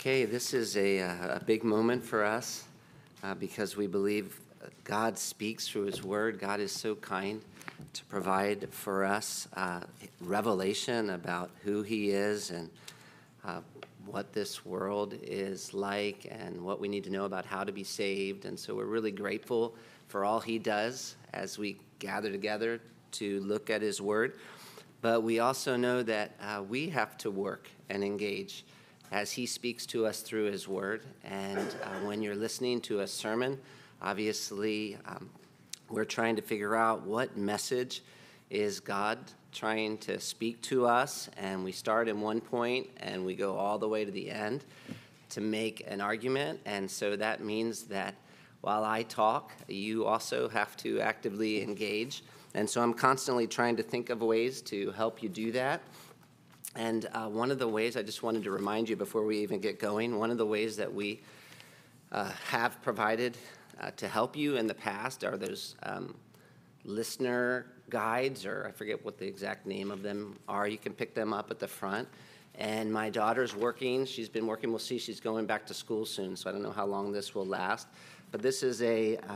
Okay, this is a big moment for us because we believe God speaks through His Word. God is so kind to provide for us revelation about who He is and what this world is like and what we need to know about how to be saved. And so we're really grateful for all He does as we gather together to look at His Word. But we also know that we have to work and engage as He speaks to us through His Word. And when you're listening to a sermon, obviously we're trying to figure out what message is God trying to speak to us. And we start in one point and we go all the way to the end to make an argument. And so that means that while I talk, you also have to actively engage. And so I'm constantly trying to think of ways to help you do that. And one of the ways, I just wanted to remind you before we even get going, one of the ways that we have provided to help you in the past are those listener guides, or I forget what the exact name of them are. You can pick them up at the front. And my daughter's working. She's been working. We'll see. She's going back to school soon, so I don't know how long this will last. But this is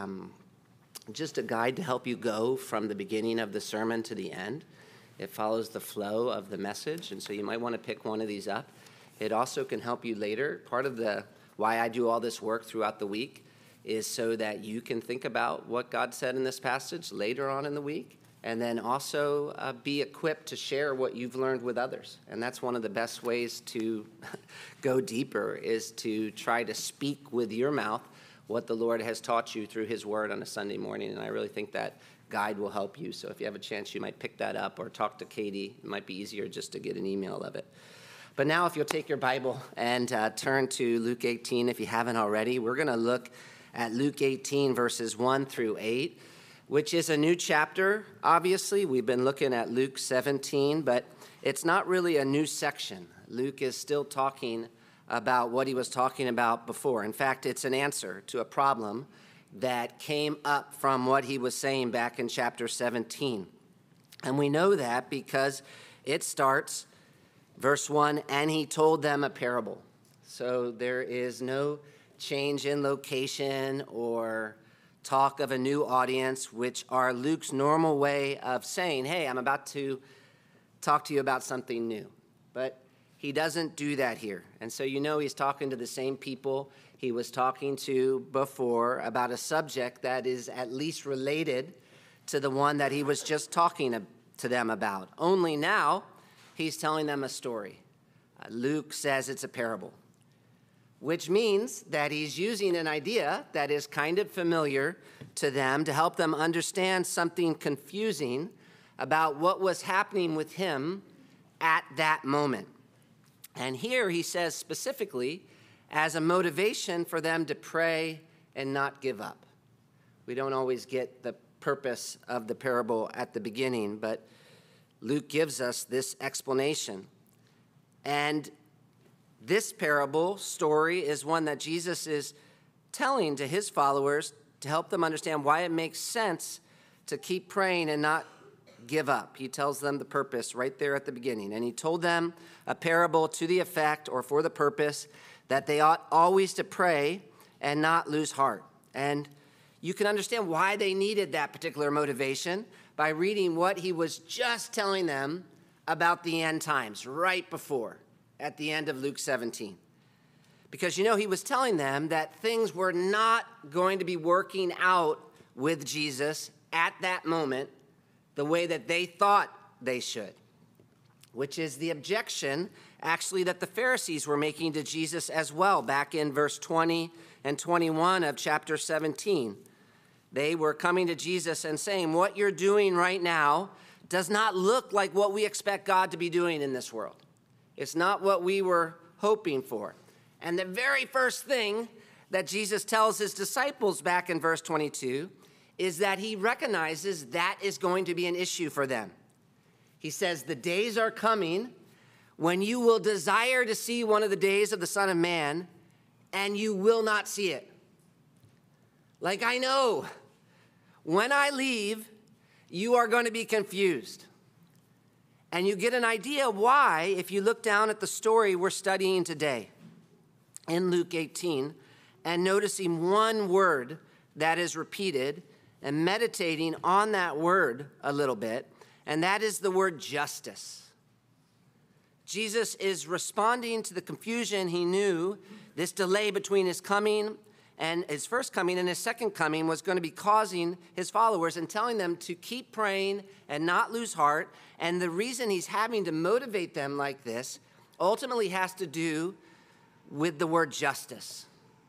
just a guide to help you go from the beginning of the sermon to the end. It follows the flow of the message, and so you might want to pick one of these up. It also can help you later. Part of why I do all this work throughout the week is so that you can think about what God said in this passage later on in the week, and then also be equipped to share what you've learned with others. And that's one of the best ways to go deeper, is to try to speak with your mouth what the Lord has taught you through His Word on a Sunday morning. And I really think that guide will help you. So if you have a chance, you might pick that up or talk to Katie. It might be easier just to get an email of it. But now if you'll take your Bible and turn to Luke 18, if you haven't already, we're going to look at Luke 18, verses 1 through 8, which is a new chapter. Obviously, we've been looking at Luke 17, but it's not really a new section. Luke is still talking about what he was talking about before. In fact, it's an answer to a problem that came up from what he was saying back in chapter 17. And we know that because it starts, verse 1, and he told them a parable. So there is no change in location or talk of a new audience, which are Luke's normal way of saying, hey, I'm about to talk to you about something new. But he doesn't do that here. And so you know he's talking to the same people he was talking to before about a subject that is at least related to the one that he was just talking to them about. Only now he's telling them a story. Luke says it's a parable, which means that he's using an idea that is kind of familiar to them to help them understand something confusing about what was happening with him at that moment. And here he says specifically as a motivation for them to pray and not give up. We don't always get the purpose of the parable at the beginning, but Luke gives us this explanation. And this parable story is one that Jesus is telling to his followers to help them understand why it makes sense to keep praying and not give up. He tells them the purpose right there at the beginning. And he told them a parable to the effect, or for the purpose, that they ought always to pray and not lose heart. And you can understand why they needed that particular motivation by reading what he was just telling them about the end times right before, at the end of Luke 17. Because, you know, he was telling them that things were not going to be working out with Jesus at that moment the way that they thought they should, which is the objection actually that the Pharisees were making to Jesus as well back in verse 20 and 21 of chapter 17. They were coming to Jesus and saying, what you're doing right now does not look like what we expect God to be doing in this world. It's not what we were hoping for. And the very first thing that Jesus tells his disciples back in verse 22 is that he recognizes that is going to be an issue for them. He says, the days are coming when you will desire to see one of the days of the Son of Man, and you will not see it. Like, I know, when I leave, you are going to be confused. And you get an idea why if you look down at the story we're studying today. in Luke 18 and noticing one word that is repeated and meditating on that word a little bit, and that is the word justice. Jesus is responding to the confusion. He knew this delay between his coming and his first coming and his second coming was going to be causing his followers and telling them to keep praying and not lose heart. And the reason he's having to motivate them like this ultimately has to do with the word justice.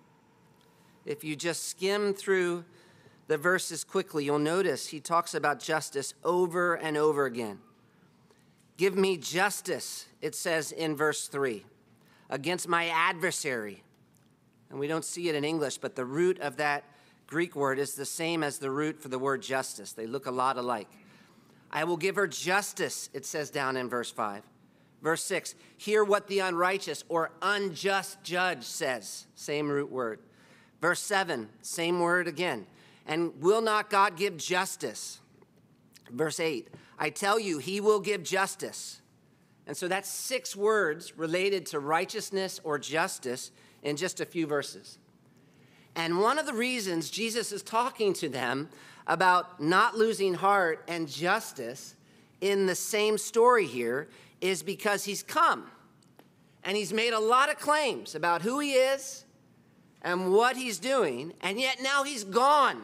If you just skim through the verses quickly, you'll notice he talks about justice over and over again. Give me justice, it says in verse 3, against my adversary. And we don't see it in English, but the root of that Greek word is the same as the root for the word justice. They look a lot alike. I will give her justice, it says down in verse 5. Verse 6, hear what the unrighteous or unjust judge says. Same root word. Verse 7, same word again. And will not God give justice? Verse 8, I tell you, he will give justice. And so that's 6 words related to righteousness or justice in just a few verses. And one of the reasons Jesus is talking to them about not losing heart and justice in the same story here is because he's come. And he's made a lot of claims about who he is and what he's doing, and yet now he's gone.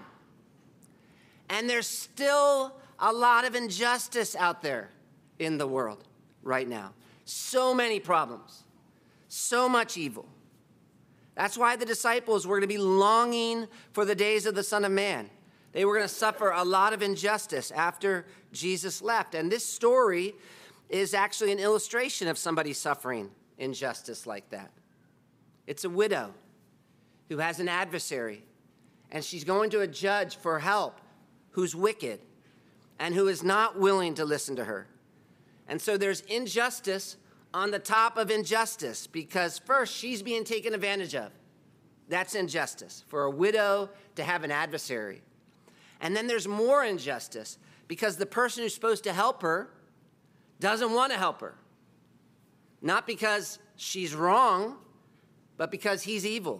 And there's still a lot of injustice out there in the world right now. So many problems, so much evil. That's why the disciples were going to be longing for the days of the Son of Man. They were going to suffer a lot of injustice after Jesus left. And this story is actually an illustration of somebody suffering injustice like that. It's a widow who has an adversary, and she's going to a judge for help who's wicked and who is not willing to listen to her. And so there's injustice on the top of injustice, because first, she's being taken advantage of. That's injustice, for a widow to have an adversary. And then there's more injustice, because the person who's supposed to help her doesn't want to help her. Not because she's wrong, but because he's evil.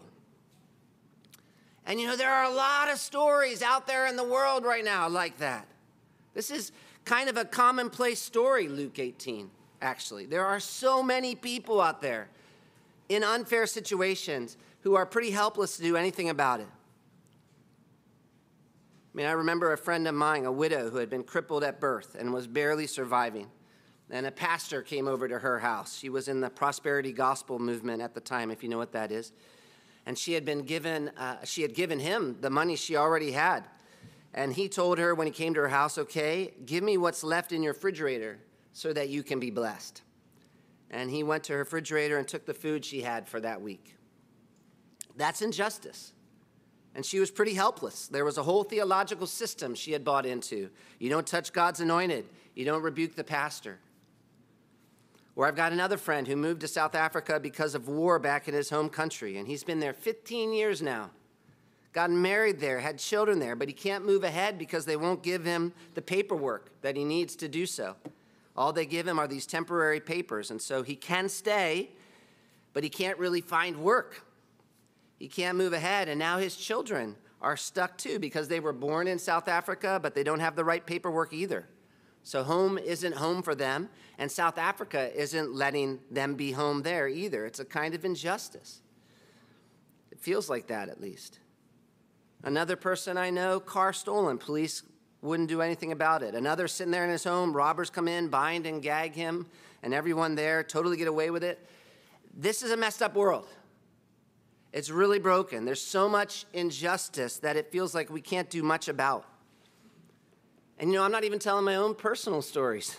And you know, there are a lot of stories out there in the world right now like that. This is kind of a commonplace story, Luke 18. Actually, there are so many people out there in unfair situations who are pretty helpless to do anything about it. I mean, I remember a friend of mine, a widow who had been crippled at birth and was barely surviving. And a pastor came over to her house. She was in the prosperity gospel movement at the time, if you know what that is. And she had given him the money she already had. And he told her when he came to her house, okay, give me what's left in your refrigerator so that you can be blessed. And he went to her refrigerator and took the food she had for that week. That's injustice. And she was pretty helpless. There was a whole theological system she had bought into. You don't touch God's anointed. You don't rebuke the pastor. Or I've got another friend who moved to South Africa because of war back in his home country. And he's been there 15 years now. Gotten married there, had children there, but he can't move ahead because they won't give him the paperwork that he needs to do so. All they give him are these temporary papers, and so he can stay, but he can't really find work. He can't move ahead, and now his children are stuck too because they were born in South Africa, but they don't have the right paperwork either. So home isn't home for them, and South Africa isn't letting them be home there either. It's a kind of injustice. It feels like that, at least. Another person I know, car stolen. Police wouldn't do anything about it. Another sitting there in his home, robbers come in, bind and gag him, and everyone there totally get away with it. This is a messed up world. It's really broken. There's so much injustice that it feels like we can't do much about. And you know, I'm not even telling my own personal stories.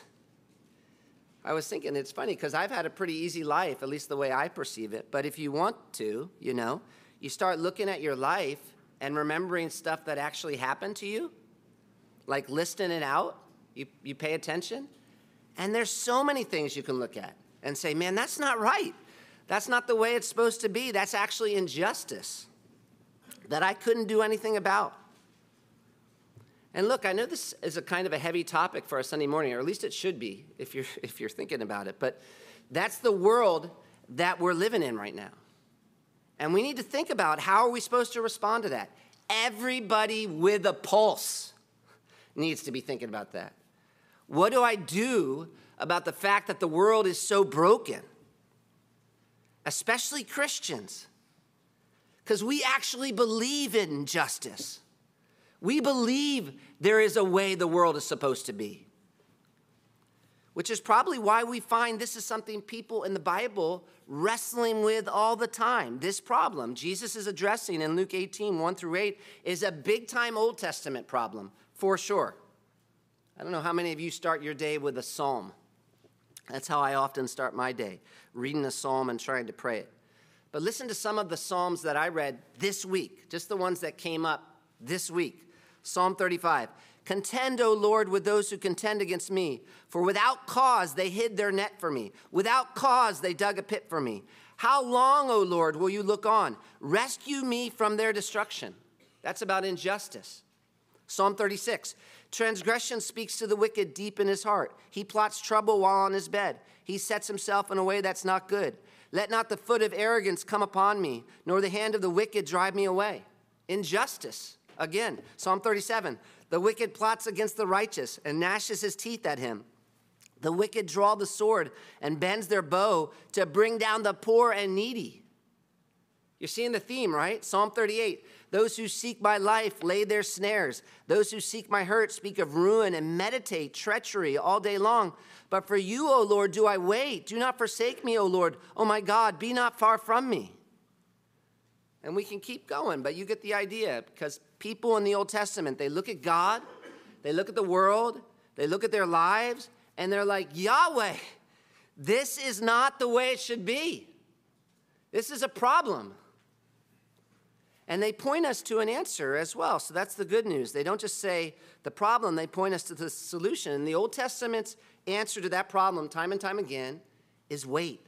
I was thinking it's funny because I've had a pretty easy life, at least the way I perceive it. But if you want to, you know, you start looking at your life and remembering stuff that actually happened to you, like listing it out, you pay attention, and there's so many things you can look at and say, man, that's not right. That's not the way it's supposed to be. That's actually injustice that I couldn't do anything about. And look, I know this is a kind of a heavy topic for a Sunday morning, or at least it should be if you're thinking about it, but that's the world that we're living in right now. And we need to think about, how are we supposed to respond to that? Everybody with a pulse needs to be thinking about that. What do I do about the fact that the world is so broken? Especially Christians. Because we actually believe in justice. We believe there is a way the world is supposed to be. Which is probably why we find this is something people in the Bible wrestling with all the time. This problem Jesus is addressing in Luke 18, 1-8, is a big-time Old Testament problem, for sure. I don't know how many of you start your day with a psalm. That's how I often start my day, reading a psalm and trying to pray it. But listen to some of the psalms that I read this week, just the ones that came up this week. Psalm 35. Contend, O Lord, with those who contend against me, for without cause they hid their net for me. Without cause they dug a pit for me. How long, O Lord, will you look on? Rescue me from their destruction. That's about injustice. Psalm 36. Transgression speaks to the wicked deep in his heart. He plots trouble while on his bed. He sets himself in a way that's not good. Let not the foot of arrogance come upon me, nor the hand of the wicked drive me away. Injustice. Again, Psalm 37. The wicked plots against the righteous and gnashes his teeth at him. The wicked draw the sword and bends their bow to bring down the poor and needy. You're seeing the theme, right? Psalm 38. Those who seek my life lay their snares. Those who seek my hurt speak of ruin and meditate treachery all day long. But for you, O Lord, do I wait. Do not forsake me, O Lord. O my God, be not far from me. And we can keep going, but you get the idea, because people in the Old Testament, they look at God, they look at the world, they look at their lives, and they're like, Yahweh, this is not the way it should be. This is a problem. And they point us to an answer as well. So that's the good news. They don't just say the problem, they point us to the solution. And the Old Testament's answer to that problem, time and time again, is wait.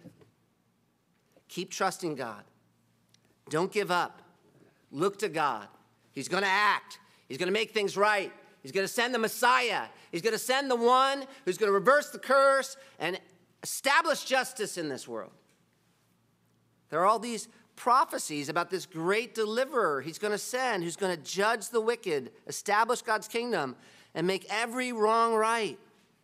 Keep trusting God. Don't give up. Look to God. He's going to act. He's going to make things right. He's going to send the Messiah. He's going to send the one who's going to reverse the curse and establish justice in this world. There are all these prophecies about this great deliverer he's going to send, who's going to judge the wicked, establish God's kingdom, and make every wrong right.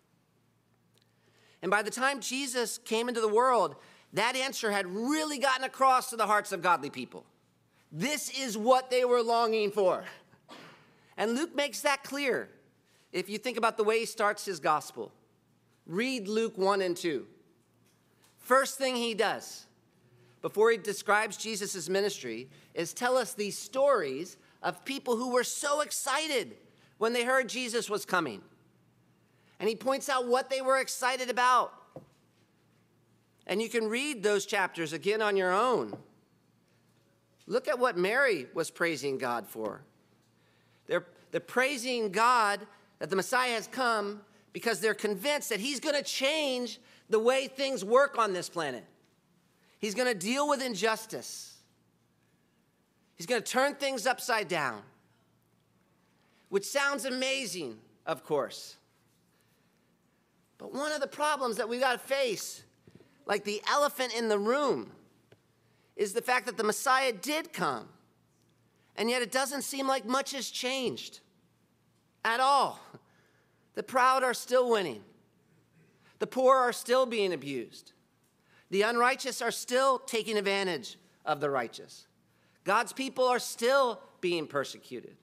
And by the time Jesus came into the world, that answer had really gotten across to the hearts of godly people. This is what they were longing for. And Luke makes that clear. If you think about the way he starts his gospel, read Luke 1 and 2. First thing he does, before he describes Jesus' ministry, is tell us these stories of people who were so excited when they heard Jesus was coming. And he points out what they were excited about. And you can read those chapters again on your own. Look at what Mary was praising God for. They're praising God that the Messiah has come because they're convinced that he's going to change the way things work on this planet. He's going to deal with injustice. He's going to turn things upside down, which sounds amazing, of course. But one of the problems that we've got to face, like the elephant in the room, is the fact that the Messiah did come, and yet it doesn't seem like much has changed at all. The proud are still winning. The poor are still being abused. The unrighteous are still taking advantage of the righteous. God's people are still being persecuted.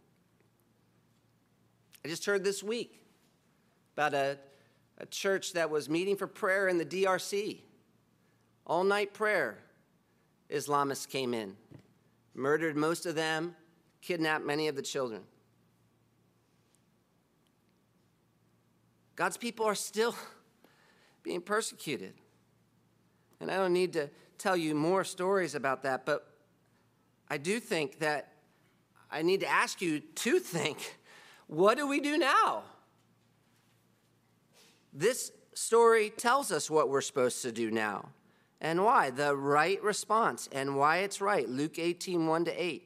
I just heard this week about a church that was meeting for prayer in the DRC. All-night prayer. Islamists came in, murdered most of them, kidnapped many of the children. God's people are still being persecuted. And I don't need to tell you more stories about that, but I do think that I need to ask you to think, what do we do now? This story tells us what we're supposed to do now and why, the right response and why it's right, Luke 18, 1-8.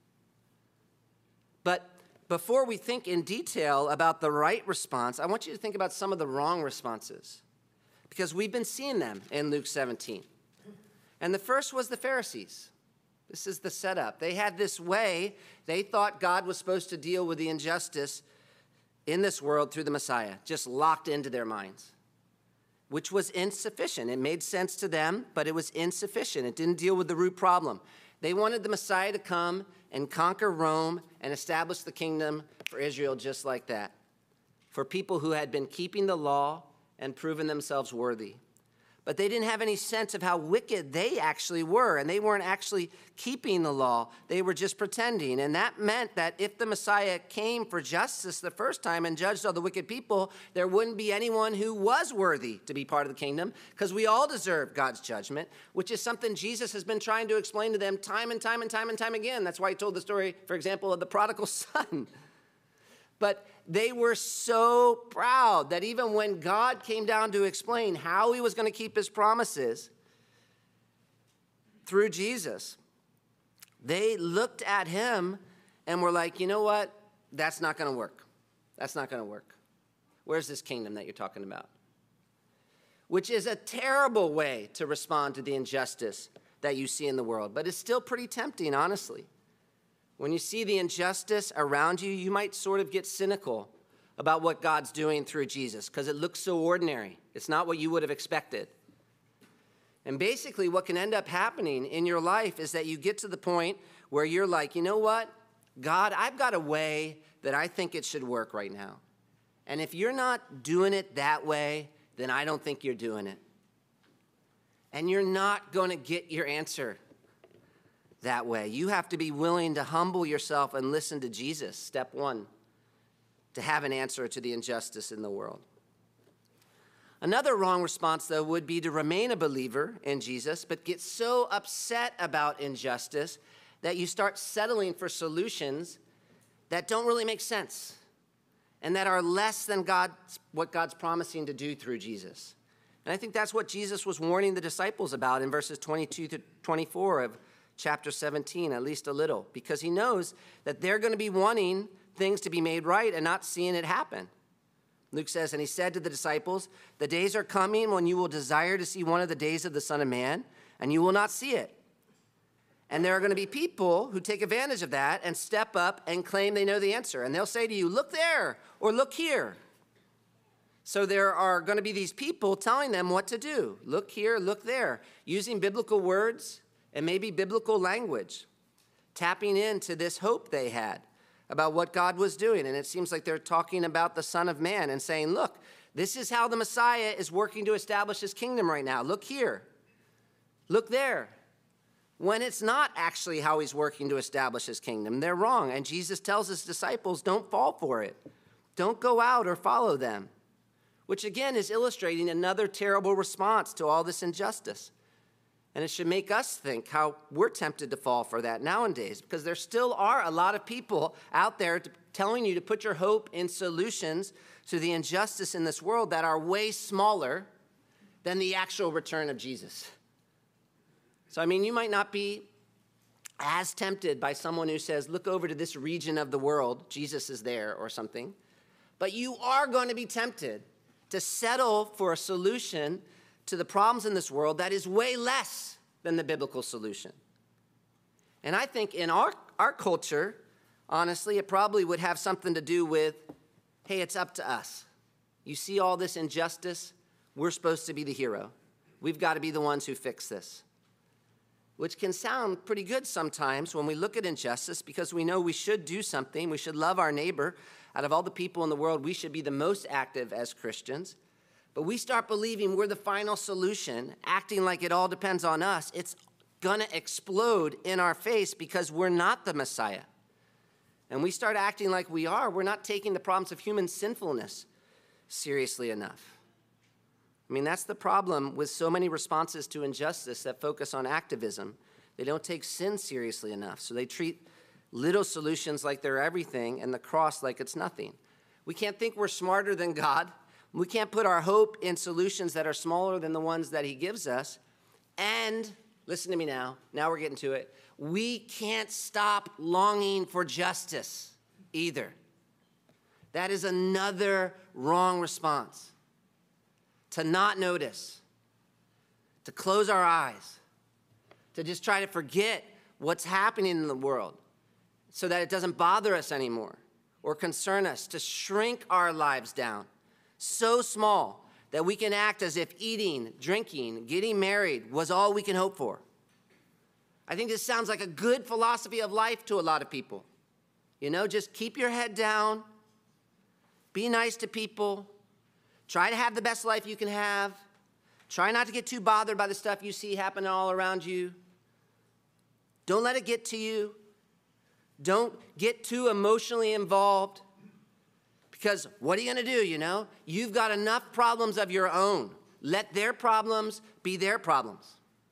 But before we think in detail about the right response, I want you to think about some of the wrong responses, because we've been seeing them in Luke 17. And the first was the Pharisees. This is the setup. They had this way. They thought God was supposed to deal with the injustice in this world through the Messiah, just locked into their minds, which was insufficient. It made sense to them, but it was insufficient. It didn't deal with the root problem. They wanted the Messiah to come and conquer Rome and establish the kingdom for Israel just like that, for people who had been keeping the law and proven themselves worthy. But they didn't have any sense of how wicked they actually were, and they weren't actually keeping the law. They were just pretending, and that meant that if the Messiah came for justice the first time and judged all the wicked people, there wouldn't be anyone who was worthy to be part of the kingdom, because we all deserve God's judgment, which is something Jesus has been trying to explain to them time and time and time and time again. That's why he told the story, for example, of the prodigal son. But they were so proud that even when God came down to explain how he was going to keep his promises through Jesus, they looked at him and were like, you know what? That's not going to work. That's not going to work. Where's this kingdom that you're talking about? Which is a terrible way to respond to the injustice that you see in the world, but it's still pretty tempting, honestly. When you see the injustice around you, you might sort of get cynical about what God's doing through Jesus because it looks so ordinary. It's not what you would have expected. And basically what can end up happening in your life is that you get to the point where you're like, you know what? God, I've got a way that I think it should work right now. And if you're not doing it that way, then I don't think you're doing it. And you're not going to get your answer that way. You have to be willing to humble yourself and listen to Jesus, step one, to have an answer to the injustice in the world. Another wrong response, though, would be to remain a believer in Jesus, but get so upset about injustice that you start settling for solutions that don't really make sense and that are less than what God's promising to do through Jesus. And I think that's what Jesus was warning the disciples about in verses 22 to 24 of chapter 17, at least a little, because he knows that they're going to be wanting things to be made right and not seeing it happen. Luke says, and he said to the disciples, the days are coming when you will desire to see one of the days of the Son of Man, and you will not see it. And there are going to be people who take advantage of that and step up and claim they know the answer. And they'll say to you, look there or look here. So there are going to be these people telling them what to do. Look here, look there, using biblical words and maybe biblical language, tapping into this hope they had about what God was doing. And it seems like they're talking about the Son of Man and saying, look, this is how the Messiah is working to establish his kingdom right now. Look here. Look there. When it's not actually how he's working to establish his kingdom, they're wrong. And Jesus tells his disciples, don't fall for it. Don't go out or follow them, which again is illustrating another terrible response to all this injustice. And it should make us think how we're tempted to fall for that nowadays, because there still are a lot of people out there telling you to put your hope in solutions to the injustice in this world that are way smaller than the actual return of Jesus. So, I mean, you might not be as tempted by someone who says, look over to this region of the world, Jesus is there or something, but you are going to be tempted to settle for a solution to the problems in this world that is way less than the biblical solution. And I think in our culture, honestly, it probably would have something to do with, hey, it's up to us. You see all this injustice, we're supposed to be the hero. We've got to be the ones who fix this. Which can sound pretty good sometimes when we look at injustice, because we know we should do something. We should love our neighbor. Out of all the people in the world, we should be the most active as Christians. But we start believing we're the final solution, acting like it all depends on us. It's going to explode in our face because we're not the Messiah. And we start acting like we are. We're not taking the problems of human sinfulness seriously enough. I mean, that's the problem with so many responses to injustice that focus on activism. They don't take sin seriously enough. So they treat little solutions like they're everything and the cross like it's nothing. We can't think we're smarter than God. We can't put our hope in solutions that are smaller than the ones that he gives us. And, listen to me now we're getting to it, we can't stop longing for justice either. That is another wrong response. To not notice, to close our eyes, to just try to forget what's happening in the world so that it doesn't bother us anymore or concern us, to shrink our lives down so small that we can act as if eating, drinking, getting married was all we can hope for. I think this sounds like a good philosophy of life to a lot of people. You know, just keep your head down, be nice to people, try to have the best life you can have, try not to get too bothered by the stuff you see happening all around you. Don't let it get to you. Don't get too emotionally involved, because what are you going to do, you know? You've got enough problems of your own. Let their problems be their problems.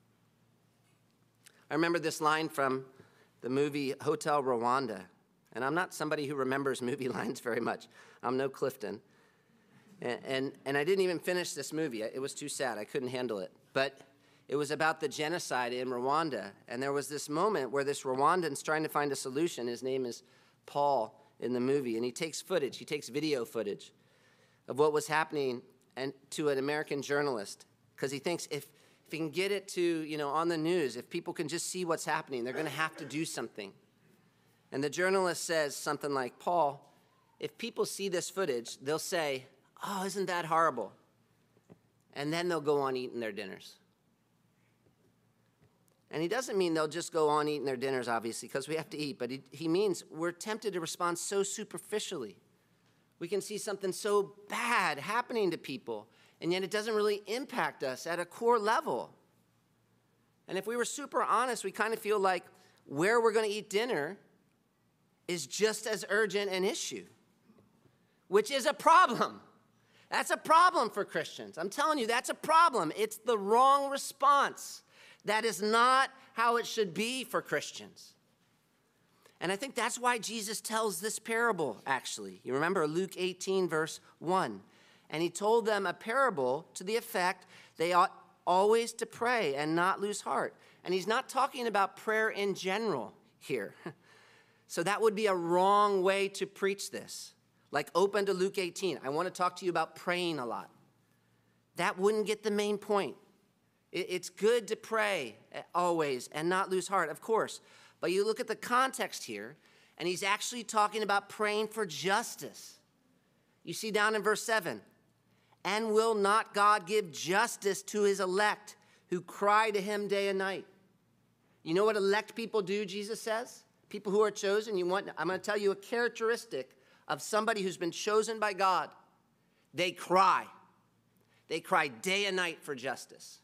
I remember this line from the movie Hotel Rwanda, and I'm not somebody who remembers movie lines very much. I'm no Clifton. And I didn't even finish this movie. It was too sad. I couldn't handle it. But it was about the genocide in Rwanda, and there was this moment where this Rwandan's trying to find a solution. His name is Paul in the movie, and he takes video footage of what was happening and to an American journalist, because he thinks if he can get it to, you know, on the news, if people can just see what's happening, they're going to have to do something. And the journalist says something like, Paul, if people see this footage, they'll say, oh, isn't that horrible? And then they'll go on eating their dinners. And he doesn't mean they'll just go on eating their dinners, obviously, because we have to eat, but he means we're tempted to respond so superficially. We can see something so bad happening to people, and yet it doesn't really impact us at a core level. And if we were super honest, we kind of feel like where we're going to eat dinner is just as urgent an issue, which is a problem. That's a problem for Christians. I'm telling you, that's a problem. It's the wrong response. That is not how it should be for Christians. And I think that's why Jesus tells this parable, actually. You remember Luke 18, verse 1. And he told them a parable to the effect they ought always to pray and not lose heart. And he's not talking about prayer in general here. So that would be a wrong way to preach this. Like open to Luke 18. I want to talk to you about praying a lot. That wouldn't get the main point. It's good to pray always and not lose heart, of course. But you look at the context here, and he's actually talking about praying for justice. You see down in verse 7, and will not God give justice to his elect who cry to him day and night? You know what elect people do, Jesus says? People who are chosen. I'm going to tell you a characteristic of somebody who's been chosen by God. They cry. They cry day and night for justice.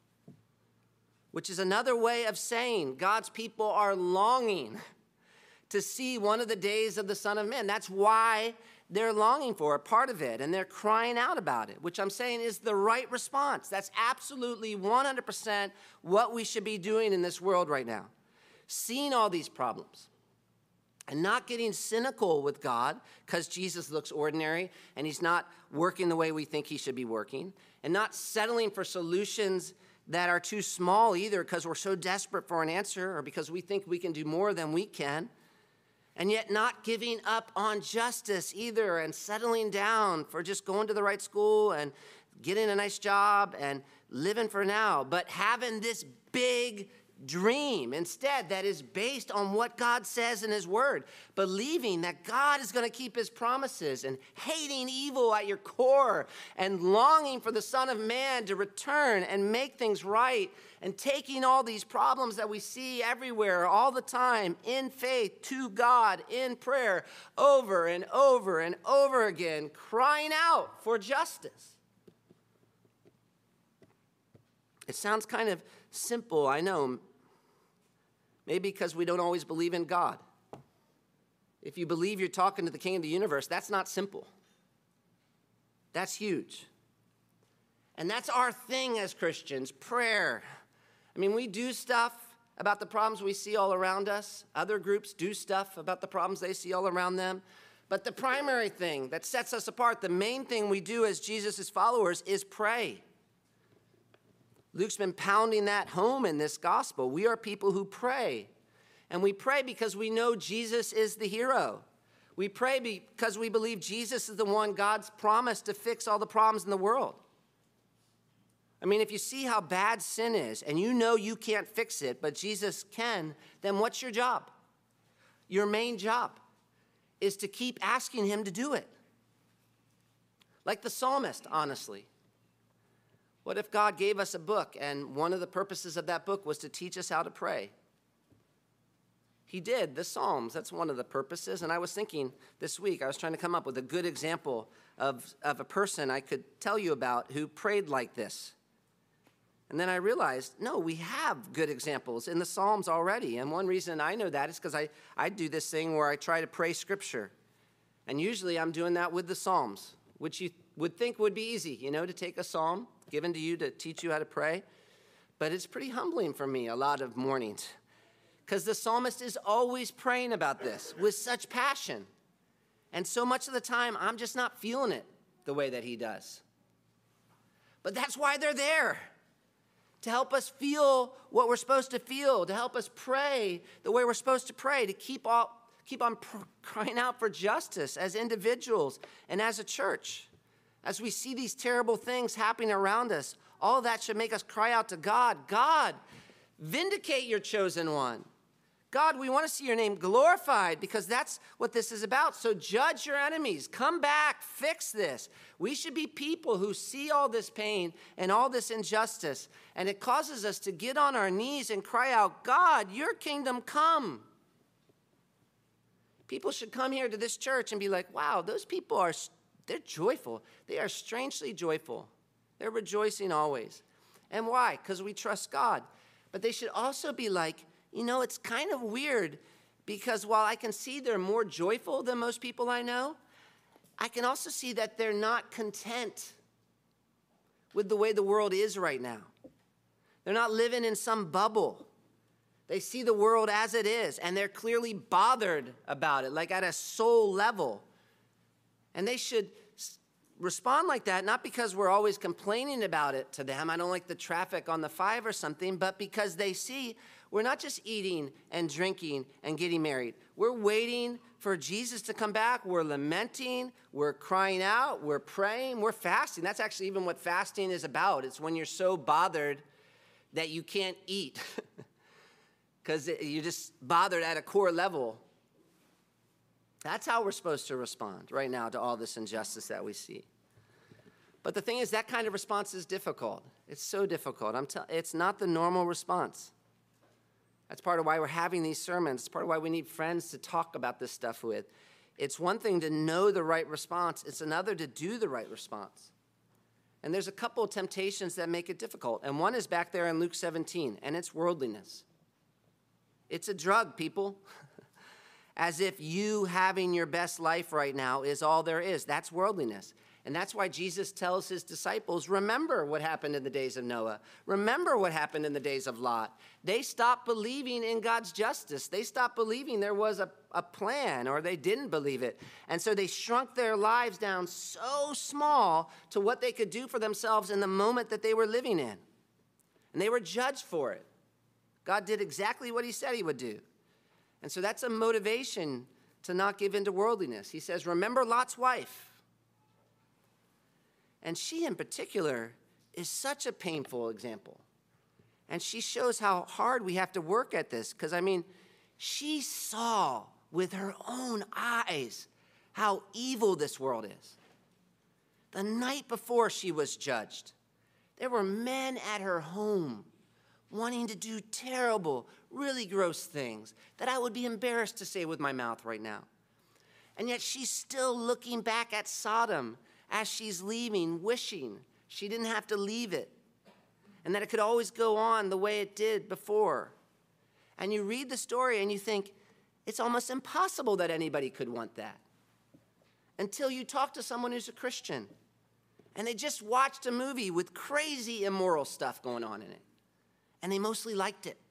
Which is another way of saying God's people are longing to see one of the days of the Son of Man. That's why they're longing for a part of it, and they're crying out about it, which I'm saying is the right response. That's absolutely 100% what we should be doing in this world right now. Seeing all these problems and not getting cynical with God because Jesus looks ordinary and he's not working the way we think he should be working, and not settling for solutions that are too small either because we're so desperate for an answer or because we think we can do more than we can, and yet not giving up on justice either and settling down for just going to the right school and getting a nice job and living for now, but having this big dream instead that is based on what God says in his word, believing that God is going to keep his promises and hating evil at your core and longing for the Son of Man to return and make things right, and taking all these problems that we see everywhere all the time in faith to God in prayer over and over and over again, crying out for justice. It sounds kind of simple, I know. Maybe because we don't always believe in God. If you believe you're talking to the King of the universe, that's not simple. That's huge. And that's our thing as Christians, prayer. I mean, we do stuff about the problems we see all around us. Other groups do stuff about the problems they see all around them. But the primary thing that sets us apart, the main thing we do as Jesus' followers is pray. Luke's been pounding that home in this gospel. We are people who pray. And we pray because we know Jesus is the hero. We pray because we believe Jesus is the one God's promised to fix all the problems in the world. I mean, if you see how bad sin is and you know you can't fix it, but Jesus can, then what's your job? Your main job is to keep asking him to do it. Like the psalmist, honestly. What if God gave us a book and one of the purposes of that book was to teach us how to pray? He did, the Psalms, that's one of the purposes. And I was thinking this week, I was trying to come up with a good example of a person I could tell you about who prayed like this. And then I realized, no, we have good examples in the Psalms already. And one reason I know that is because I do this thing where I try to pray Scripture. And usually I'm doing that with the Psalms, which you would think would be easy, to take a psalm given to you to teach you how to pray. But it's pretty humbling for me a lot of mornings. Because the psalmist is always praying about this with such passion. And so much of the time, I'm just not feeling it the way that he does. But that's why they're there. To help us feel what we're supposed to feel. To help us pray the way we're supposed to pray. To keep on crying out for justice as individuals and as a church. As we see these terrible things happening around us, all of that should make us cry out to God. God, vindicate your chosen one. God, we want to see your name glorified because that's what this is about. So judge your enemies. Come back. Fix this. We should be people who see all this pain and all this injustice. And it causes us to get on our knees and cry out, God, your kingdom come. People should come here to this church and be like, wow, those people they're joyful. They are strangely joyful. They're rejoicing always. And why? Because we trust God. But they should also be like, it's kind of weird because while I can see they're more joyful than most people I know, I can also see that they're not content with the way the world is right now. They're not living in some bubble. They see the world as it is, and they're clearly bothered about it, like at a soul level. And they should respond like that, not because we're always complaining about it to them. I don't like the traffic on the 5 or something, but because they see we're not just eating and drinking and getting married. We're waiting for Jesus to come back. We're lamenting. We're crying out. We're praying. We're fasting. That's actually even what fasting is about. It's when you're so bothered that you can't eat because you're just bothered at a core level. That's how we're supposed to respond right now to all this injustice that we see. But the thing is, that kind of response is difficult. It's so difficult. It's not the normal response. That's part of why we're having these sermons. It's part of why we need friends to talk about this stuff with. It's one thing to know the right response. It's another to do the right response. And there's a couple of temptations that make it difficult. And one is back there in Luke 17, and it's worldliness. It's a drug, people. As if you having your best life right now is all there is. That's worldliness. And that's why Jesus tells his disciples, remember what happened in the days of Noah. Remember what happened in the days of Lot. They stopped believing in God's justice. They stopped believing there was a plan, or they didn't believe it. And so they shrunk their lives down so small to what they could do for themselves in the moment that they were living in. And they were judged for it. God did exactly what he said he would do. And so that's a motivation to not give in to worldliness. He says, remember Lot's wife. And she in particular is such a painful example. And she shows how hard we have to work at this. Because, she saw with her own eyes how evil this world is. The night before she was judged, there were men at her home wanting to do terrible, really gross things that I would be embarrassed to say with my mouth right now. And yet she's still looking back at Sodom as she's leaving, wishing she didn't have to leave it and that it could always go on the way it did before. And you read the story and you think, it's almost impossible that anybody could want that. Until you talk to someone who's a Christian and they just watched a movie with crazy immoral stuff going on in it. And they mostly liked it.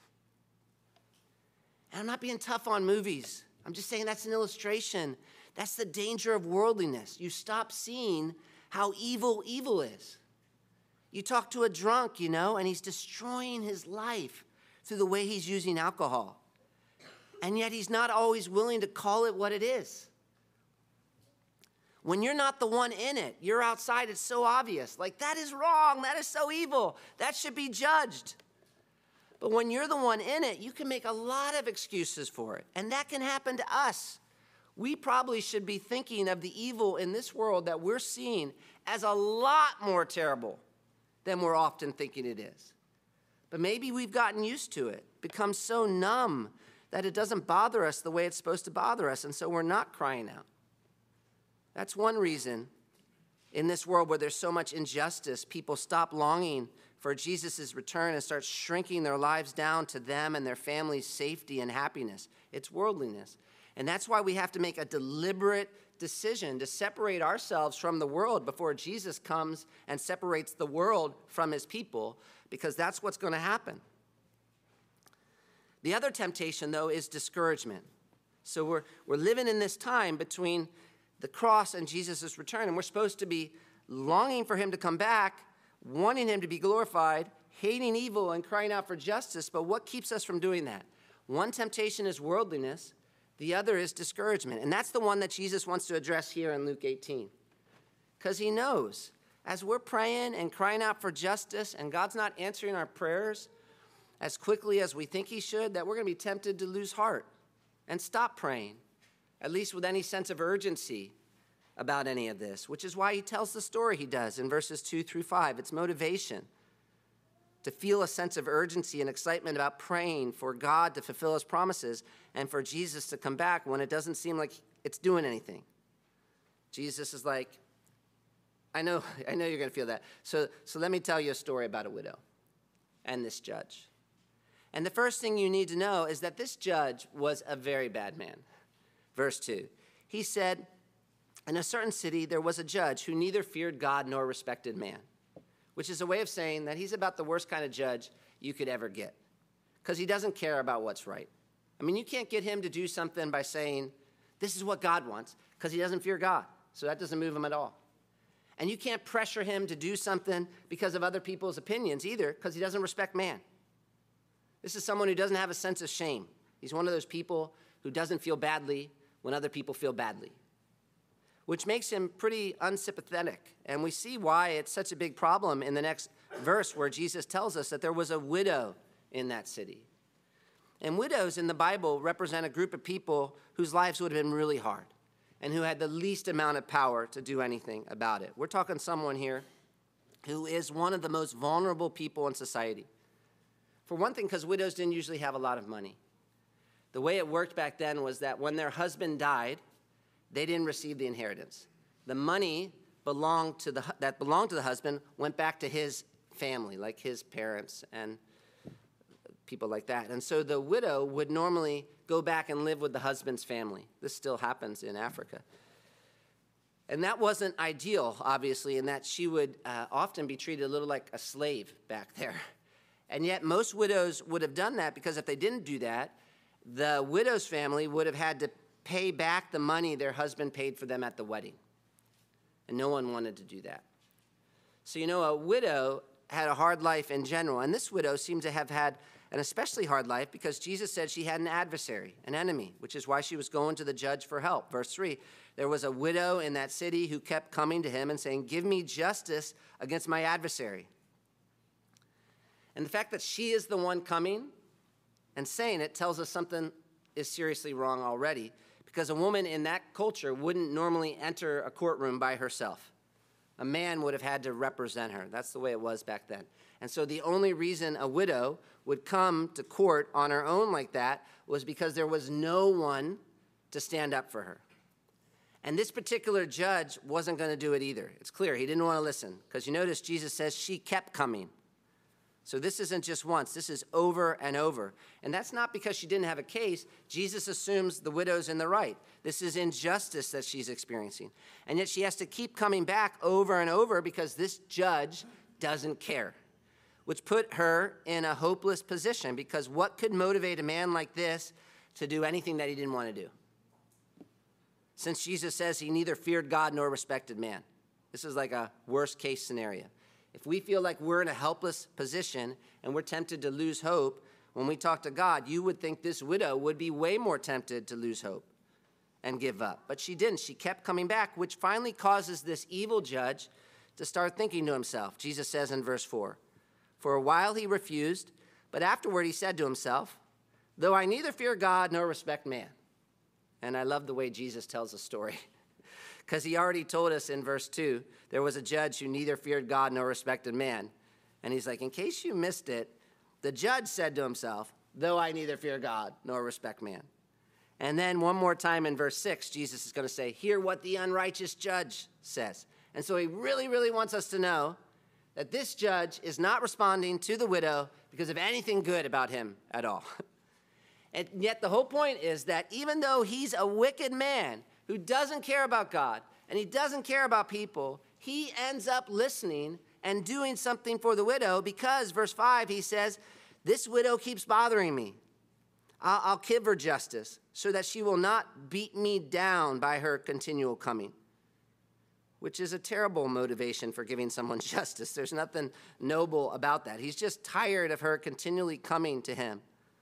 And I'm not being tough on movies. I'm just saying that's an illustration. That's the danger of worldliness. You stop seeing how evil is. You talk to a drunk, and he's destroying his life through the way he's using alcohol. And yet he's not always willing to call it what it is. When you're not the one in it, you're outside, it's so obvious. Like, that is wrong, that is so evil, that should be judged. But when you're the one in it, you can make a lot of excuses for it. And that can happen to us. We probably should be thinking of the evil in this world that we're seeing as a lot more terrible than we're often thinking it is. But maybe we've gotten used to it, become so numb that it doesn't bother us the way it's supposed to bother us, and so we're not crying out. That's one reason in this world where there's so much injustice, people stop longing for Jesus' return and start shrinking their lives down to them and their family's safety and happiness. It's worldliness. And that's why we have to make a deliberate decision to separate ourselves from the world before Jesus comes and separates the world from his people, because that's what's going to happen. The other temptation, though, is discouragement. So we're living in this time between the cross and Jesus' return, and we're supposed to be longing for him to come back, wanting him to be glorified, hating evil and crying out for justice. But what keeps us from doing that? One temptation is worldliness. The other is discouragement. And that's the one that Jesus wants to address here in Luke 18. Because he knows, as we're praying and crying out for justice and God's not answering our prayers as quickly as we think he should, that we're going to be tempted to lose heart and stop praying, at least with any sense of urgency about any of this, which is why he tells the story he does in verses 2 through 5. It's motivation to feel a sense of urgency and excitement about praying for God to fulfill his promises and for Jesus to come back when it doesn't seem like it's doing anything. Jesus is like, I know you're going to feel that. So let me tell you a story about a widow and this judge. And the first thing you need to know is that this judge was a very bad man. Verse 2, he said, in a certain city there was a judge who neither feared God nor respected man, which is a way of saying that he's about the worst kind of judge you could ever get, because he doesn't care about what's right. I mean, you can't get him to do something by saying, this is what God wants, because he doesn't fear God, so that doesn't move him at all. And you can't pressure him to do something because of other people's opinions either, because he doesn't respect man. This is someone who doesn't have a sense of shame. He's one of those people who doesn't feel badly when other people feel badly, which makes him pretty unsympathetic. And we see why it's such a big problem in the next verse, where Jesus tells us that there was a widow in that city. And widows in the Bible represent a group of people whose lives would have been really hard and who had the least amount of power to do anything about it. We're talking someone here who is one of the most vulnerable people in society. For one thing, because widows didn't usually have a lot of money. The way it worked back then was that when their husband died, they didn't receive the inheritance. The money that belonged to the husband went back to his family, like his parents and people like that. And so the widow would normally go back and live with the husband's family. This still happens in Africa. And that wasn't ideal, obviously, in that she would often be treated a little like a slave back there. And yet most widows would have done that, because if they didn't do that, the widow's family would have had to pay back the money their husband paid for them at the wedding. And no one wanted to do that. So, a widow had a hard life in general. And this widow seemed to have had an especially hard life because Jesus said she had an adversary, an enemy, which is why she was going to the judge for help. Verse 3, there was a widow in that city who kept coming to him and saying, give me justice against my adversary. And the fact that she is the one coming and saying it tells us something is seriously wrong already, because a woman in that culture wouldn't normally enter a courtroom by herself. A man would have had to represent her. That's the way it was back then. And so the only reason a widow would come to court on her own like that was because there was no one to stand up for her. And this particular judge wasn't going to do it either. It's clear he didn't want to listen, because you notice Jesus says she kept coming. So this isn't just once, this is over and over. And that's not because she didn't have a case. Jesus assumes the widow's in the right. This is injustice that she's experiencing. And yet she has to keep coming back over and over because this judge doesn't care, which put her in a hopeless position, because what could motivate a man like this to do anything that he didn't want to do? Since Jesus says he neither feared God nor respected man. This is like a worst case scenario. If we feel like we're in a helpless position and we're tempted to lose hope, when we talk to God, you would think this widow would be way more tempted to lose hope and give up. But she didn't. She kept coming back, which finally causes this evil judge to start thinking to himself. Jesus says in verse 4, "For a while he refused, but afterward he said to himself, 'Though I neither fear God nor respect man.'" And I love the way Jesus tells the story, because he already told us in verse 2, there was a judge who neither feared God nor respected man. And he's like, in case you missed it, the judge said to himself, "Though I neither fear God nor respect man." And then one more time in verse 6, Jesus is going to say, "Hear what the unrighteous judge says." And so he really, really wants us to know that this judge is not responding to the widow because of anything good about him at all. And yet the whole point is that even though he's a wicked man who doesn't care about God and he doesn't care about people, he ends up listening and doing something for the widow because, verse 5, he says, "This widow keeps bothering me. I'll give her justice so that she will not beat me down by her continual coming," which is a terrible motivation for giving someone justice. There's nothing noble about that. He's just tired of her continually coming to him.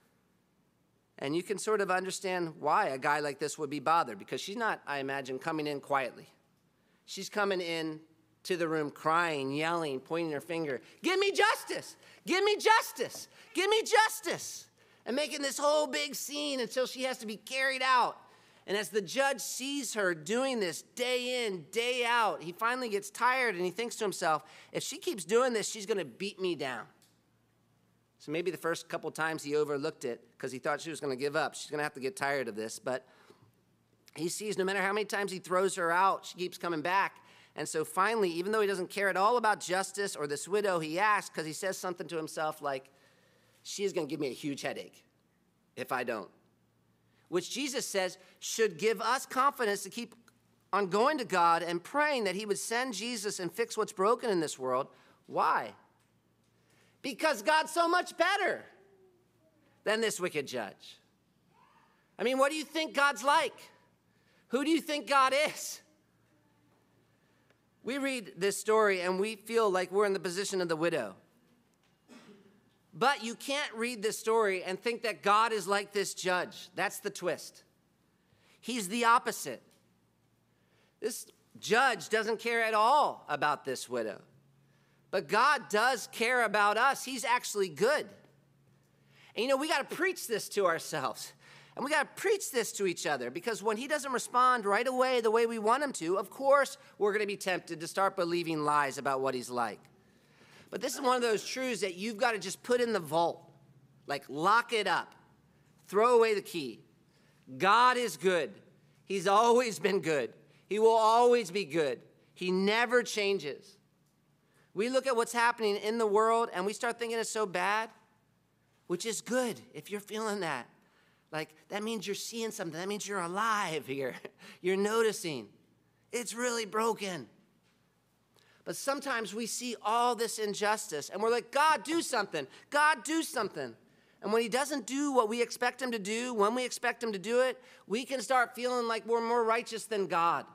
And you can sort of understand why a guy like this would be bothered, because she's not, I imagine, coming in quietly. She's coming in to the room crying, yelling, pointing her finger, "Give me justice! Give me justice! Give me justice!" And making this whole big scene until she has to be carried out. And as the judge sees her doing this day in, day out, he finally gets tired and he thinks to himself, if she keeps doing this, she's going to beat me down. So maybe the first couple times he overlooked it because he thought she was going to give up. She's going to have to get tired of this. But he sees no matter how many times he throws her out, she keeps coming back. And so finally, even though he doesn't care at all about justice or this widow, he asks because he says something to himself like, "She is going to give me a huge headache if I don't." Which Jesus says should give us confidence to keep on going to God and praying that he would send Jesus and fix what's broken in this world. Why? Because God's so much better than this wicked judge. I mean, what do you think God's like? Who do you think God is? We read this story and we feel like we're in the position of the widow. But you can't read this story and think that God is like this judge. That's the twist. He's the opposite. This judge doesn't care at all about this widow. But God does care about us. He's actually good. And you know, we got to preach this to ourselves. And we got to preach this to each other, because when he doesn't respond right away the way we want him to, of course, we're going to be tempted to start believing lies about what he's like. But this is one of those truths that you've got to just put in the vault, like lock it up, throw away the key. God is good. He's always been good. He will always be good. He never changes. We look at what's happening in the world and we start thinking it's so bad, which is good if you're feeling that. Like, that means you're seeing something. That means you're alive here. You're noticing. It's really broken. But sometimes we see all this injustice and we're like, God, do something. God, do something. And when he doesn't do what we expect him to do, when we expect him to do it, we can start feeling like we're more righteous than God.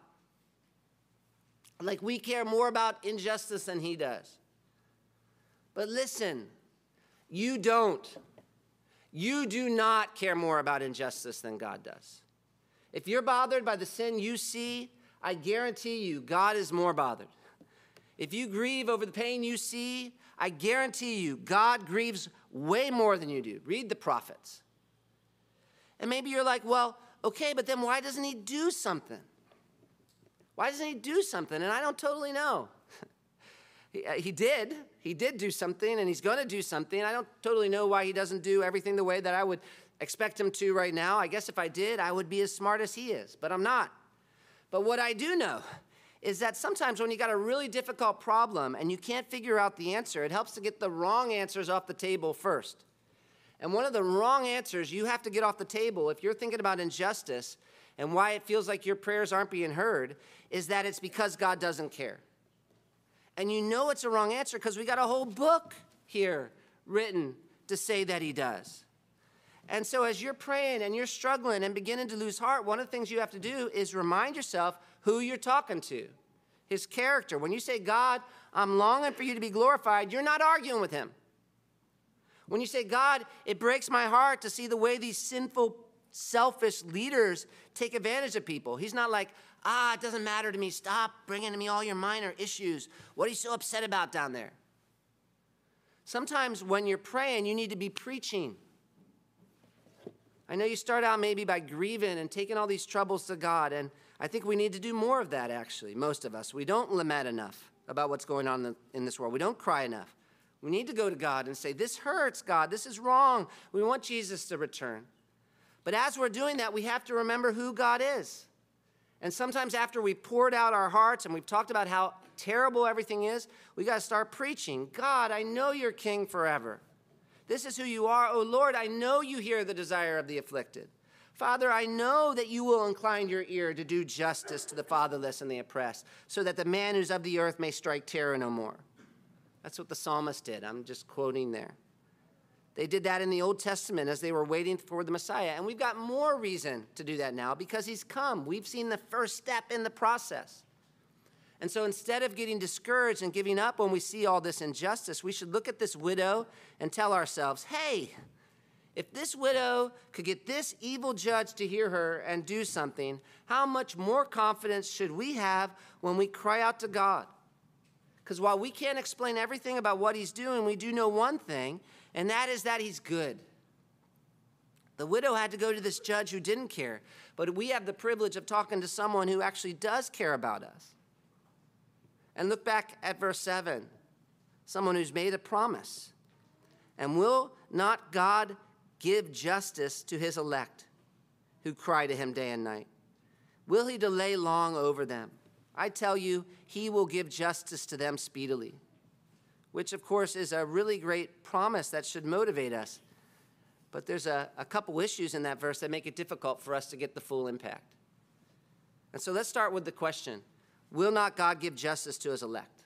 Like we care more about injustice than he does. But listen, you don't. You do not care more about injustice than God does. If you're bothered by the sin you see, I guarantee you God is more bothered. If you grieve over the pain you see, I guarantee you God grieves way more than you do. Read the prophets. And maybe you're like, well, okay, but then why doesn't he do something? Why doesn't he do something? And I don't totally know. He did do something, and he's going to do something. I don't totally know why he doesn't do everything the way that I would expect him to right now. I guess if I did, I would be as smart as he is, but I'm not. But what I do know is that sometimes when you got a really difficult problem and you can't figure out the answer, it helps to get the wrong answers off the table first. And one of the wrong answers you have to get off the table if you're thinking about injustice and why it feels like your prayers aren't being heard is that it's because God doesn't care. And you know it's a wrong answer because we got a whole book here written to say that he does. And so as you're praying and you're struggling and beginning to lose heart, one of the things you have to do is remind yourself who you're talking to, his character. When you say, God, I'm longing for you to be glorified, you're not arguing with him. When you say, God, it breaks my heart to see the way these sinful selfish leaders take advantage of people. He's not like, it doesn't matter to me. Stop bringing to me all your minor issues. What are you so upset about down there? Sometimes when you're praying, you need to be preaching. I know you start out maybe by grieving and taking all these troubles to God, and I think we need to do more of that, actually, most of us. We don't lament enough about what's going on in this world. We don't cry enough. We need to go to God and say, this hurts, God. This is wrong. We want Jesus to return. But as we're doing that, we have to remember who God is. And sometimes after we poured out our hearts and we've talked about how terrible everything is, we got to start preaching. God, I know you're king forever. This is who you are. Oh, Lord, I know you hear the desire of the afflicted. Father, I know that you will incline your ear to do justice to the fatherless and the oppressed, so that the man who's of the earth may strike terror no more. That's what the psalmist did. I'm just quoting there. They did that in the Old Testament as they were waiting for the Messiah. And we've got more reason to do that now because he's come. We've seen the first step in the process. And so instead of getting discouraged and giving up when we see all this injustice, we should look at this widow and tell ourselves, hey, if this widow could get this evil judge to hear her and do something, how much more confidence should we have when we cry out to God? Because while we can't explain everything about what he's doing, we do know one thing, and that is that he's good. The widow had to go to this judge who didn't care, but we have the privilege of talking to someone who actually does care about us. And look back at verse 7, someone who's made a promise. And will not God give justice to his elect who cry to him day and night? Will he delay long over them? I tell you, he will give justice to them speedily, which of course is a really great promise that should motivate us. But there's a couple issues in that verse that make it difficult for us to get the full impact. And so let's start with the question, will not God give justice to his elect?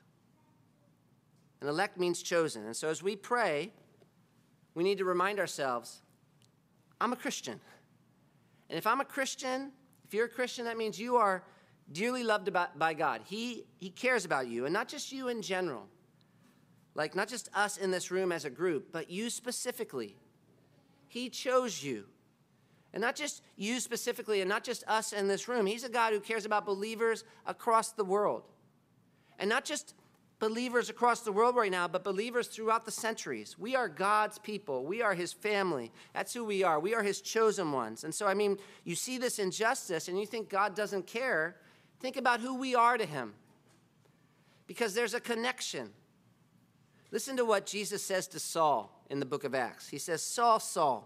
And elect means chosen. And so as we pray, we need to remind ourselves, I'm a Christian. And if I'm a Christian, if you're a Christian, that means you are dearly loved by God. He cares about you, and not just you in general. Like not just us in this room as a group, but you specifically. He chose you. And not just you specifically, and not just us in this room. He's a God who cares about believers across the world. And not just believers across the world right now, but believers throughout the centuries. We are God's people. We are his family. That's who we are. We are his chosen ones. And so, I mean, you see this injustice and you think God doesn't care. Think about who we are to him. Because there's a connection. Listen to what Jesus says to Saul in the book of Acts. He says, Saul, Saul,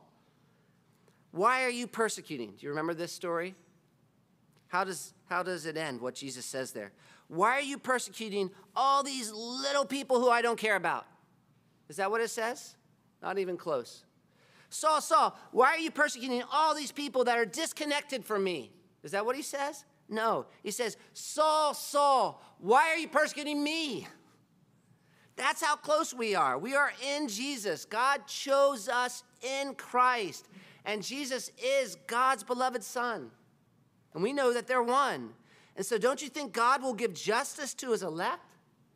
why are you persecuting? Do you remember this story? How does it end, what Jesus says there? Why are you persecuting all these little people who I don't care about? Is that what it says? Not even close. Saul, Saul, why are you persecuting all these people that are disconnected from me? Is that what he says? No. He says, Saul, Saul, why are you persecuting me? That's how close we are. We are in Jesus. God chose us in Christ. And Jesus is God's beloved Son. And we know that they're one. And so don't you think God will give justice to his elect?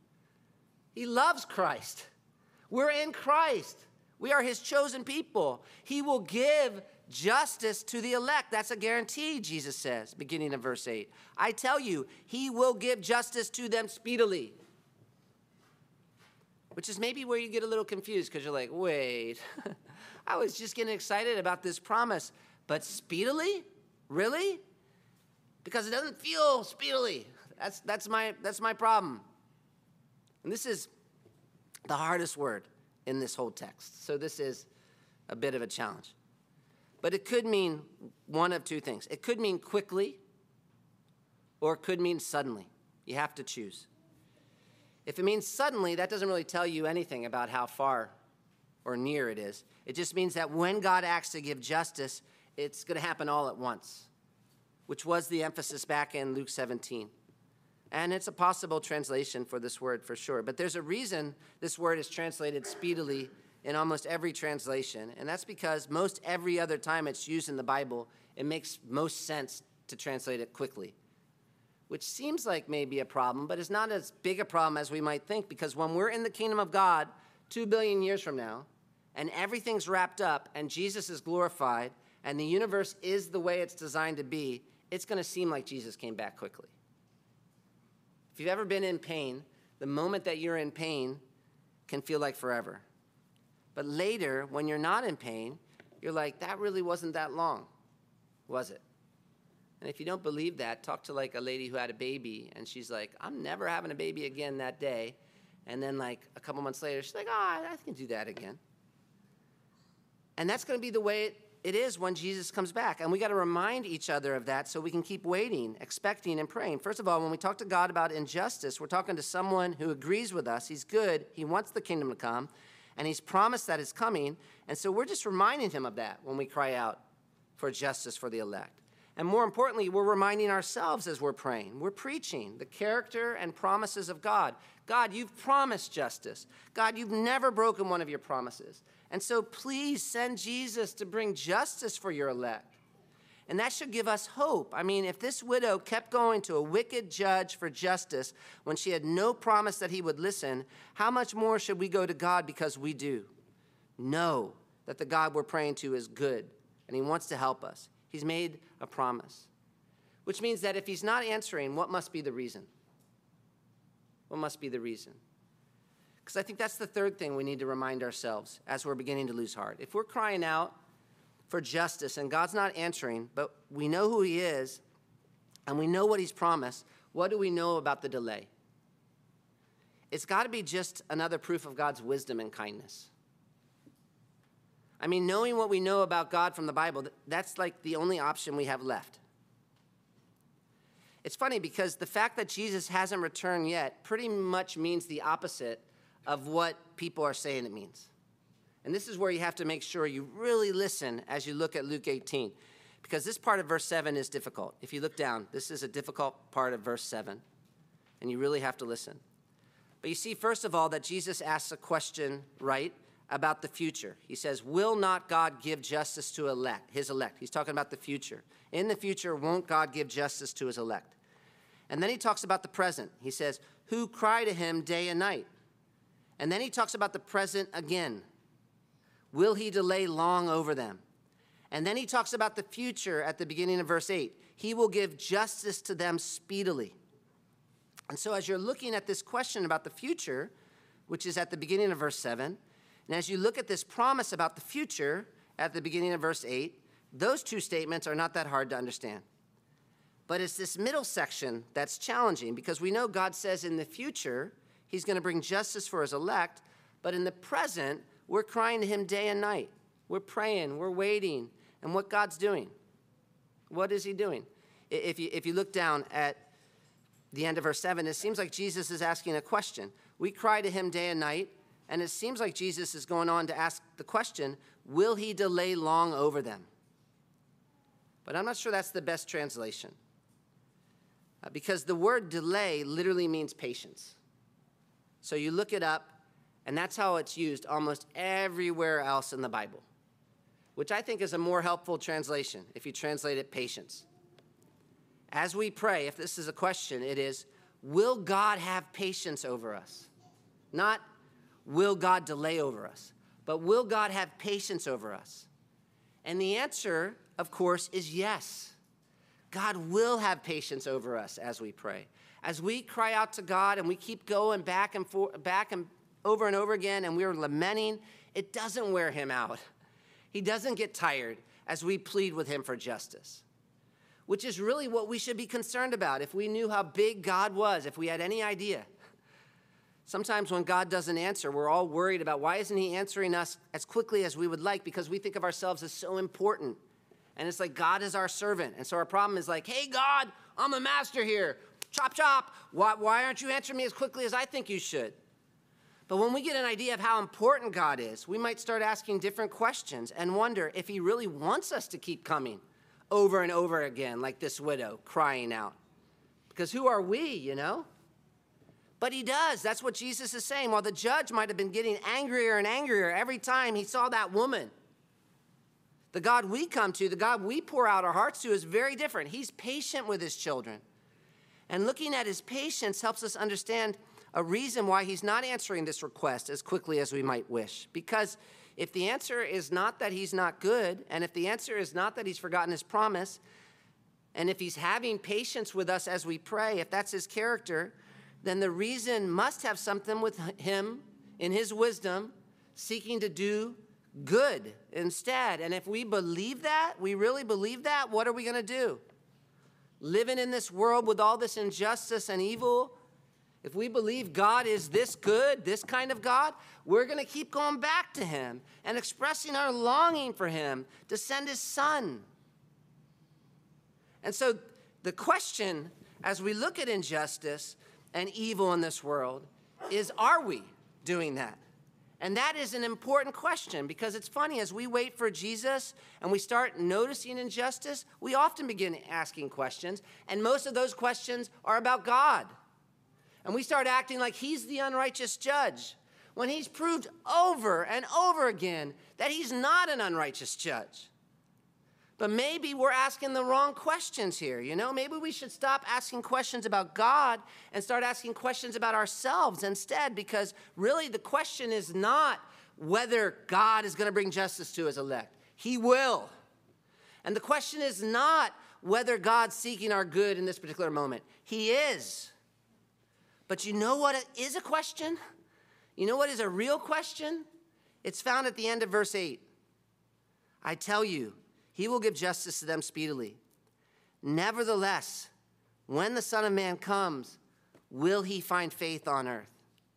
He loves Christ. We're in Christ. We are his chosen people. He will give justice to the elect. That's a guarantee, Jesus says, beginning of verse 8. I tell you, he will give justice to them speedily. Which is maybe where you get a little confused because you're like, wait, I was just getting excited about this promise, but speedily? Really? Because it doesn't feel speedily. That's my problem. And this is the hardest word in this whole text. So this is a bit of a challenge. But it could mean one of two things. It could mean quickly, or it could mean suddenly. You have to choose. If it means suddenly, that doesn't really tell you anything about how far or near it is. It just means that when God acts to give justice, it's going to happen all at once, which was the emphasis back in Luke 17. And it's a possible translation for this word for sure. But there's a reason this word is translated speedily in almost every translation. And that's because most every other time it's used in the Bible, it makes most sense to translate it quickly, which seems like maybe a problem, but it's not as big a problem as we might think, because when we're in the kingdom of God 2 billion years from now, and everything's wrapped up, and Jesus is glorified, and the universe is the way it's designed to be, it's going to seem like Jesus came back quickly. If you've ever been in pain, the moment that you're in pain can feel like forever. But later, when you're not in pain, you're like, that really wasn't that long, was it? And if you don't believe that, talk to like a lady who had a baby, and she's like, I'm never having a baby again that day. And then like a couple months later, she's like, I can do that again. And that's going to be the way it is when Jesus comes back. And we got to remind each other of that so we can keep waiting, expecting, and praying. First of all, when we talk to God about injustice, we're talking to someone who agrees with us. He's good. He wants the kingdom to come. And he's promised that it's coming. And so we're just reminding him of that when we cry out for justice for the elect. And more importantly, we're reminding ourselves as we're praying. We're preaching the character and promises of God. God, you've promised justice. God, you've never broken one of your promises. And so please send Jesus to bring justice for your elect. And that should give us hope. I mean, if this widow kept going to a wicked judge for justice when she had no promise that he would listen, how much more should we go to God because we do? Know that the God we're praying to is good, and he wants to help us. He's made a promise, which means that if he's not answering, what must be the reason? What must be the reason? Because I think that's the third thing we need to remind ourselves as we're beginning to lose heart. If we're crying out for justice and God's not answering, but we know who he is and we know what he's promised, what do we know about the delay? It's got to be just another proof of God's wisdom and kindness. I mean, knowing what we know about God from the Bible, that's like the only option we have left. It's funny because the fact that Jesus hasn't returned yet pretty much means the opposite of what people are saying it means. And this is where you have to make sure you really listen as you look at Luke 18, because this part of verse 7 is difficult. If you look down, this is a difficult part of verse 7, and you really have to listen. But you see, first of all, that Jesus asks a question, right, about the future. He says, will not God give justice to his elect? He's talking about the future. In the future, won't God give justice to his elect? And then he talks about the present. He says, who cry to him day and night? And then he talks about the present again. Will he delay long over them? And then he talks about the future at the beginning of verse 8. He will give justice to them speedily. And so as you're looking at this question about the future, which is at the beginning of verse 7, and as you look at this promise about the future at the beginning of verse 8, those two statements are not that hard to understand. But it's this middle section that's challenging, because we know God says in the future he's going to bring justice for his elect, but in the present, we're crying to him day and night. We're praying, we're waiting. And what God's doing? What is he doing? If you look down at the end of verse 7, it seems like Jesus is asking a question. We cry to him day and night, and it seems like Jesus is going on to ask the question, will he delay long over them? But I'm not sure that's the best translation, because the word delay literally means patience. So you look it up, and that's how it's used almost everywhere else in the Bible, which I think is a more helpful translation if you translate it patience. As we pray, if this is a question, it is, will God have patience over us? Not, will God delay over us? But will God have patience over us? And the answer, of course, is yes. God will have patience over us as we pray. As we cry out to God and we keep going back and over and over again, and we're lamenting, it doesn't wear him out. He doesn't get tired as we plead with him for justice, which is really what we should be concerned about if we knew how big God was, if we had any idea. Sometimes when God doesn't answer, we're all worried about why isn't he answering us as quickly as we would like, because we think of ourselves as so important. And it's like God is our servant. And so our problem is like, hey, God, I'm a master here. Chop, chop. Why aren't you answering me as quickly as I think you should? But when we get an idea of how important God is, we might start asking different questions and wonder if he really wants us to keep coming over and over again, like this widow crying out. Because who are we, you know? But he does. That's what Jesus is saying. While the judge might have been getting angrier and angrier every time he saw that woman, the God we come to, the God we pour out our hearts to, is very different. He's patient with his children. And looking at his patience helps us understand a reason why he's not answering this request as quickly as we might wish. Because if the answer is not that he's not good, and if the answer is not that he's forgotten his promise, and if he's having patience with us as we pray, if that's his character, then the reason must have something with him in his wisdom seeking to do good instead. And if we believe that, we really believe that, what are we going to do? Living in this world with all this injustice and evil, if we believe God is this good, this kind of God, we're going to keep going back to him and expressing our longing for him to send his son. And so the question, as we look at injustice and evil in this world, is, are we doing that? And that is an important question, because it's funny, as we wait for Jesus and we start noticing injustice, we often begin asking questions, and most of those questions are about God. And we start acting like he's the unrighteous judge, when he's proved over and over again that he's not an unrighteous judge. But maybe we're asking the wrong questions here, you know? Maybe we should stop asking questions about God and start asking questions about ourselves instead, because really the question is not whether God is going to bring justice to his elect. He will. And the question is not whether God's seeking our good in this particular moment. He is. But you know what is a question? You know what is a real question? It's found at the end of verse 8. I tell you, he will give justice to them speedily. Nevertheless, when the Son of Man comes, will he find faith on earth?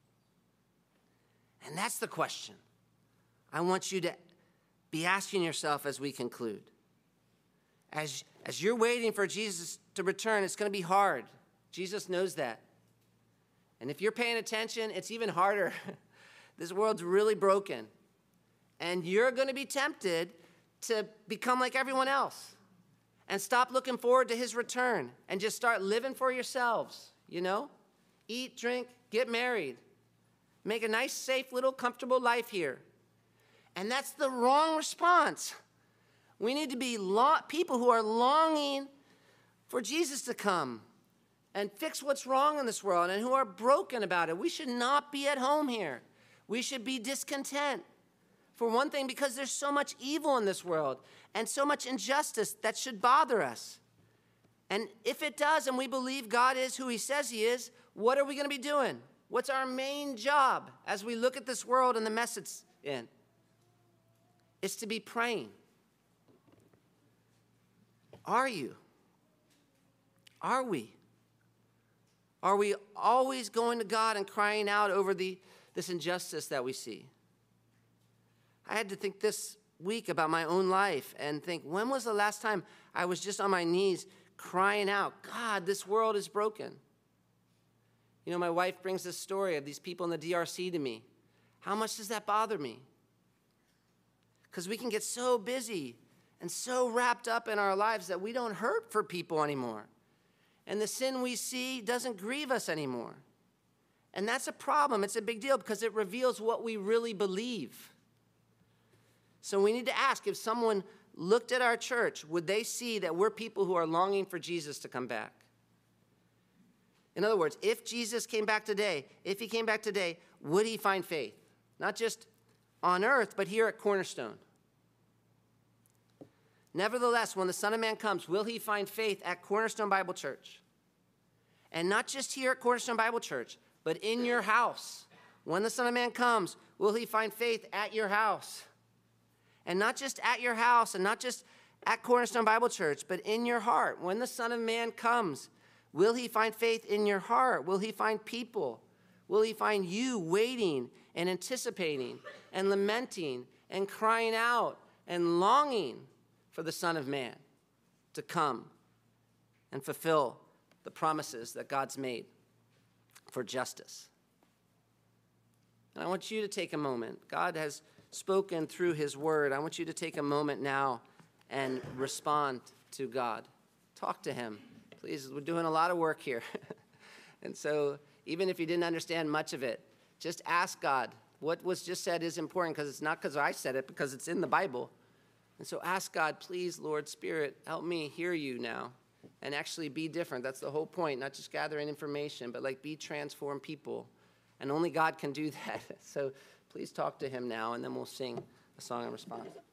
And that's the question I want you to be asking yourself as we conclude. As you're waiting for Jesus to return, it's going to be hard. Jesus knows that. And if you're paying attention, it's even harder. This world's really broken. And you're going to be tempted to become like everyone else and stop looking forward to his return and just start living for yourselves, you know? Eat, drink, get married. Make a nice, safe, little, comfortable life here. And that's the wrong response. We need to be people who are longing for Jesus to come and fix what's wrong in this world and who are broken about it. We should not be at home here. We should be discontent. For one thing, because there's so much evil in this world and so much injustice that should bother us. And if it does, and we believe God is who he says he is, what are we going to be doing? What's our main job as we look at this world and the mess it's in? It's to be praying. Are you? Are we? Are we always going to God and crying out over this injustice that we see? I had to think this week about my own life and think, when was the last time I was just on my knees crying out, God, this world is broken? You know, my wife brings this story of these people in the DRC to me. How much does that bother me? Because we can get so busy and so wrapped up in our lives that we don't hurt for people anymore. And the sin we see doesn't grieve us anymore. And that's a problem. It's a big deal because it reveals what we really believe. So we need to ask, if someone looked at our church, would they see that we're people who are longing for Jesus to come back? In other words, if Jesus came back today, would he find faith? Not just on earth, but here at Cornerstone. Nevertheless, when the Son of Man comes, will he find faith at Cornerstone Bible Church? And not just here at Cornerstone Bible Church, but in your house. When the Son of Man comes, will he find faith at your house? And not just at your house and not just at Cornerstone Bible Church, but in your heart. When the Son of Man comes, will he find faith in your heart? Will he find people? Will he find you waiting and anticipating and lamenting and crying out and longing for the Son of Man to come and fulfill the promises that God's made for justice? And I want you to take a moment. God has spoken through his word. I want you to take a moment now and respond to God. Talk to him. Please, we're doing a lot of work here. And so even if you didn't understand much of it, just ask God. What was just said is important, because it's not because I said it, because it's in the Bible. And so ask God, please, Lord Spirit, help me hear you now and actually be different. That's the whole point, not just gathering information, but like be transformed people And only God can do that. So please talk to him now, and then we'll sing a song in response.